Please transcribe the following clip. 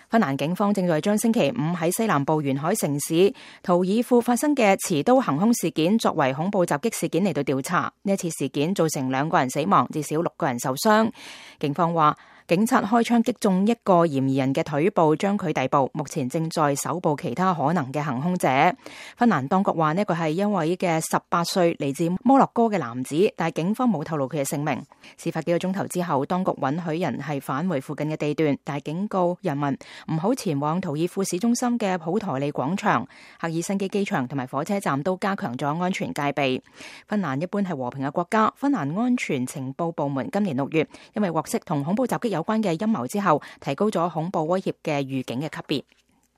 芬蘭警方正在將星期五喺西南部沿海城市圖爾庫發生嘅持刀行兇事件作為恐怖襲擊事件嚟到調查。呢一次事件造成2個人死亡，至少6個人受傷。警方話，警察開槍擊中一個嫌疑人嘅腿部，將佢逮捕。目前正在搜捕其他可能嘅行兇者。芬蘭當局話呢個係一位嘅18歲嚟自摩洛哥嘅男子，但係警方冇透露佢嘅姓名。事發幾個鐘頭之後，當局允許人係返回附近嘅地段，但係警告人民唔好前往圖爾庫市中心嘅普台利廣場、赫爾辛基機場同埋火車站都加強咗安全戒備。芬蘭一般係和平嘅國家。芬蘭安全情報部門今年6月因為獲悉同恐怖襲擊有關嘅陰謀之後，提高咗恐怖威脅嘅預警嘅級別。